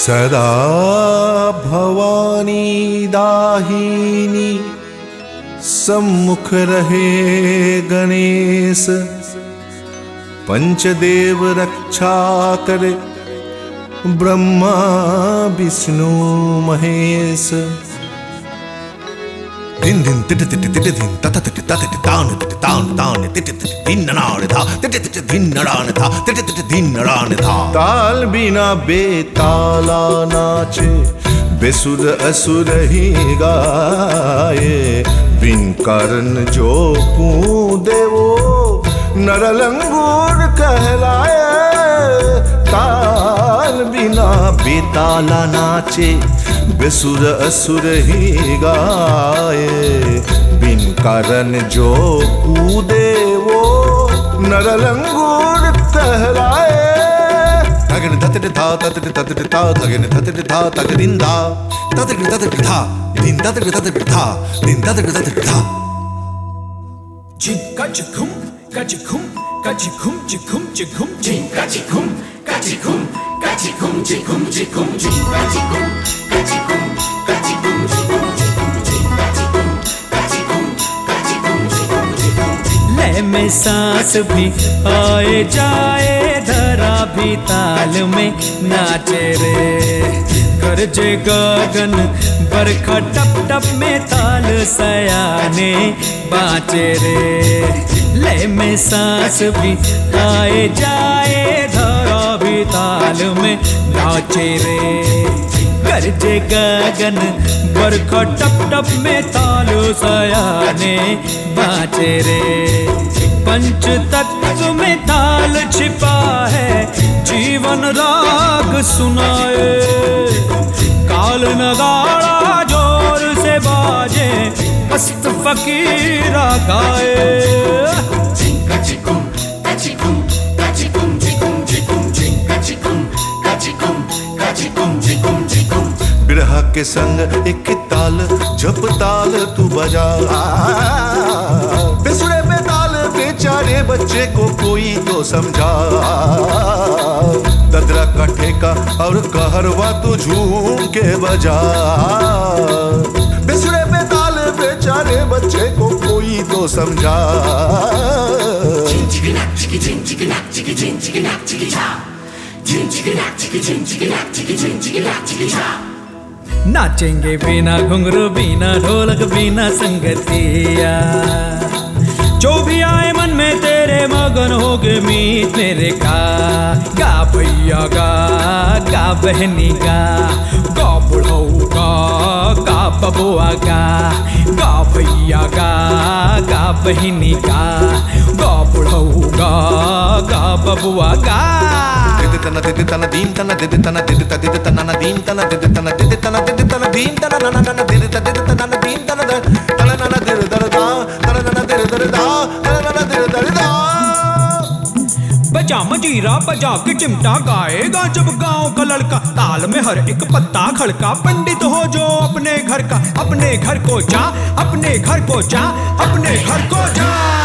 सदा भवानी दाहिनी सम्मुख रहे गणेश, पंचदेव रक्षा करे ब्रह्मा विष्णु महेश। दिन दिन तिट तिट तिट दिन तत तिट तत तान तिट तान तान तिट तिट दिन नाण था तिट तिट दिन नाण था तिट तिट दिन नाण था। ताल बिना बेताला नाचे बेसुर असुर ही गाए, बिन कारण जो कूदे वो नरलंगूर कहलाए। ताल बिना बेताला नाचे बेसुर असुर ही गाए, बिन कारण जो कूदे वो नरलंगूर कहलाए। धगन धतट था ततट ततट था धगन धतट था तगदिन धा ततट ततट था दिन ततट ततट था दिन ततट ततट था। चिंका चिकुम काचिकुम काचिकुम चिकुम चिकुम चिंका चिकुम काचिकुम काचिकुम चिकुम चिकुम चिंका चिकुम काचिकुम काचिकुम चिकुम चिकुम चिंका चिकुम काचिकुम काचिकुम चिकुम चिकुम। लय में सांस भी आए जाए, धरा भी ताल में नाचे रे। गरजे गगन बरखा टप टप में ताल सयाने बाँचे रे। लय में सांस भी आए जाए, धरा भी ताल में नाचे रे। गरजे गगन बरखा टप टप में ताल सयाने बाँचे रे। पंच तत्व में ताल छिपा है, जीवन राग सुनाए। काल नगाड़ा जोर से बाजे, मस्त फकीरा गाए। चिंका चिकुम काचिकुम काचिकुम चिकुम चिकुम चिंका चिकुम काचिकुम काचिकुम चिकुम चिकुम। बिरहा के संग एक ताल जप ताल तू बजा, बेसुरे पे ताल बेचारे बच्चे को कोई तो समझा। ददरा का ठेका और कहरवा तू झूम के बजा, बेसुरे पे ताल बेचारे बच्चे को कोई तो समझा। नाचेंगे बिना घुंघरू बिना ढोलक बिना संगतिया, जो भी आए मन में तेरे मगन हो गए मीत मेरे का। गा भैया गा बहनी गा बुढ़ऊ गा बबुआ गा भैया गा बहनी गा बुढ़ऊ गा बबुआ गा। तन दिद तन दीन तन दिद तन दिद त दिद तन न दीन तन दिद तन दिद तन दिद तन दीन तन न न दिद त दिद तन न दीन तन तन न न दिद दर दा तन न दिद दर दा तन न दिद दर दा। बजा मजीरा बजा के चिमटा गाएगा जब गांव का लड़का, ताल में हर एक पत्ता खड़का। पंडित हो जो अपने घर का, अपने घर को जा अपने घर को जा अपने घर को जा।